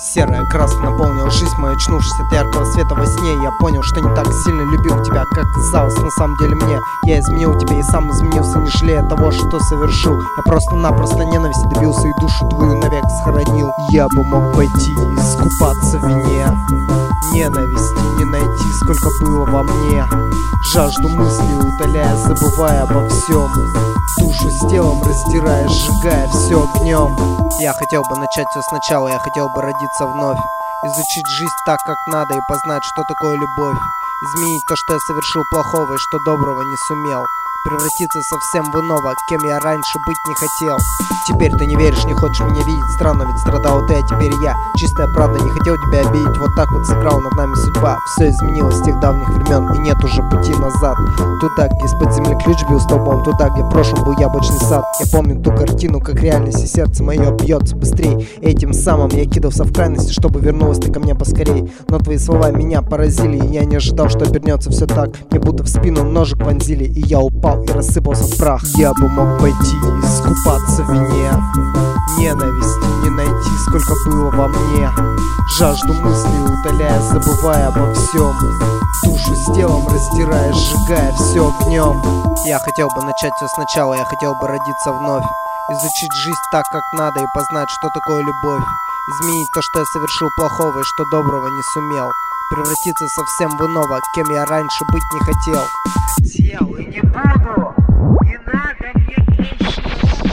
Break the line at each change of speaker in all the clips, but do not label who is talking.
Серая краска наполнила жизнь мою, очнувшись от яркого света во сне. Я понял, что не так сильно любил тебя, как казалось на самом деле мне. Я изменил тебя и сам изменился, не жалея того, что совершил. Я просто-напросто ненависти добился и душу твою навек сохранил. Я бы мог пойти и искупаться в вине ненависти, не найти, сколько было во мне. Жажду мысли утоляя, забывая обо всем, душу с телом раздирая, сжигая все огнем. Я хотел бы начать все сначала, я хотел бы родиться вновь, изучить жизнь так, как надо, и познать, что такое любовь. Изменить то, что я совершил плохого и что доброго не сумел, превратиться совсем в иного, кем я раньше быть не хотел. Теперь ты не веришь, не хочешь меня видеть. Странно, ведь страдал ты, а теперь я. Чистая правда, не хотел тебя обидеть. Вот так вот сыграла над нами судьба. Все изменилось с тех давних времен, и нет уже пути назад. Туда, где из-под земли ключ бил столбом, туда, где в прошлом был яблочный сад. Я помню ту картину, как реальность, и сердце мое бьется быстрей. Этим самым я кидался в крайности, чтобы вернулась ты ко мне поскорей. Но твои слова меня поразили, и я не ожидал, что обернется все так. Мне будто в спину ножик вонзили, и я упал и рассыпался в прах. Я бы мог пойти и искупаться в вине ненависти, не найти, сколько было во мне. Жажду мысли утоляя, забывая обо всем, душу с телом раздирая, сжигая все огнем. Я хотел бы начать все сначала, я хотел бы родиться вновь, изучить жизнь так, как надо, и познать, что такое любовь. Изменить то, что я совершил плохого и что доброго не сумел, превратиться совсем в иного, кем я раньше быть не хотел.
Хотел и не буду, не надо мне клещи.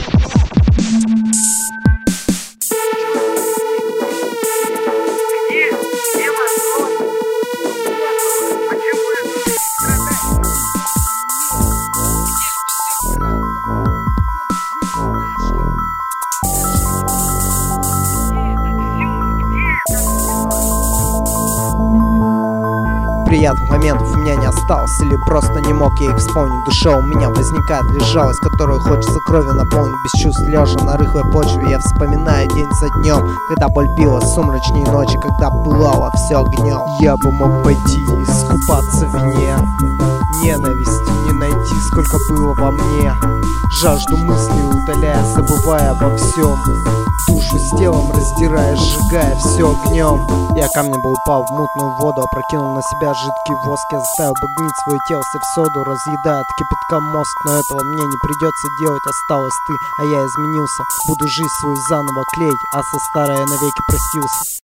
Где возможно? Почему я должен страдать?
Приятных моментов у меня не осталось, или просто не мог я их вспомнить. В душе у меня возникает лишь жалость, которую хочется кровью наполнить. Без чувств лежа на рыхлой почве, я вспоминаю день за днем, когда боль била сумрачней ночи, когда пылало все огнем. Я бы мог пойти и искупаться в вине ненависти, не найти, сколько было во мне. Жажду мысли утоляя, забывая обо всем, душу с телом раздирая, сжигая все огнем. Я камнем был упал в мутную воду, опрокинул на себя жидкий воск. Я заставил бы гнить свое тело в соду, разъедая от кипятка мозг. Но этого мне не придется делать, осталась ты, а я изменился. Буду жизнь свою заново клеить, а со старой я навеки простился.